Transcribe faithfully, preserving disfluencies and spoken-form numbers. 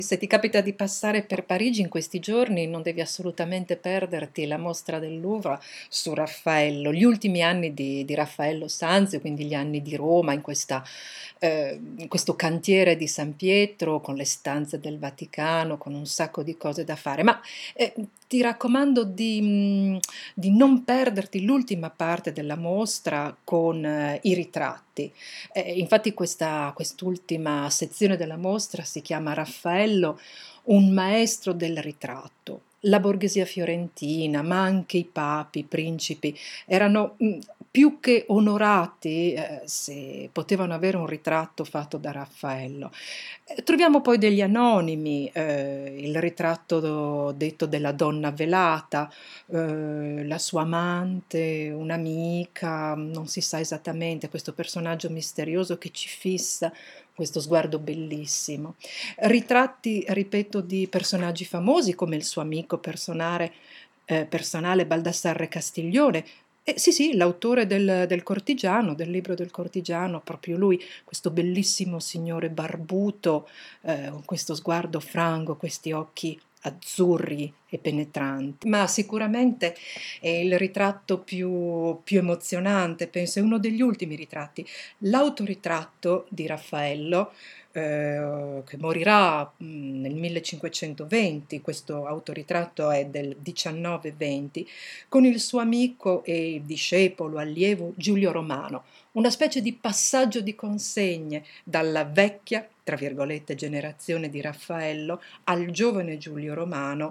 Se ti capita di passare per Parigi in questi giorni, non devi assolutamente perderti la mostra del Louvre su Raffaello, gli ultimi anni di, di Raffaello Sanzio, quindi gli anni di Roma, in questa, eh, in questo cantiere di San Pietro, con le stanze del Vaticano, con un sacco di cose da fare. Ma eh, ti raccomando di, mh, di non perderti l'ultima parte della mostra con eh, i ritratti. Eh, infatti questa, quest'ultima sezione della mostra si chiama Raffaello, un maestro del ritratto. La borghesia fiorentina, ma anche i papi, i principi, erano mh, più che onorati eh, se potevano avere un ritratto fatto da Raffaello. Eh, troviamo poi degli anonimi, eh, il ritratto do- detto della donna velata, eh, la sua amante, un'amica, non si sa esattamente, questo personaggio misterioso che ci fissa, questo sguardo bellissimo. Ritratti, ripeto, di personaggi famosi come il suo amico personale, eh, personale Baldassarre Castiglione. Eh, sì, sì, l'autore del, del Cortigiano, del libro del Cortigiano, proprio lui, questo bellissimo signore barbuto, eh, con questo sguardo franco, questi occhi azzurri e penetranti. Ma sicuramente è il ritratto più, più emozionante, penso, è uno degli ultimi ritratti. L'autoritratto di Raffaello, eh, che morirà mh, nel millecinquecentoventi, questo autoritratto è del diciannove venti, con il suo amico e discepolo, allievo Giulio Romano, una specie di passaggio di consegne dalla vecchia, tra virgolette, generazione di Raffaello al giovane Giulio Romano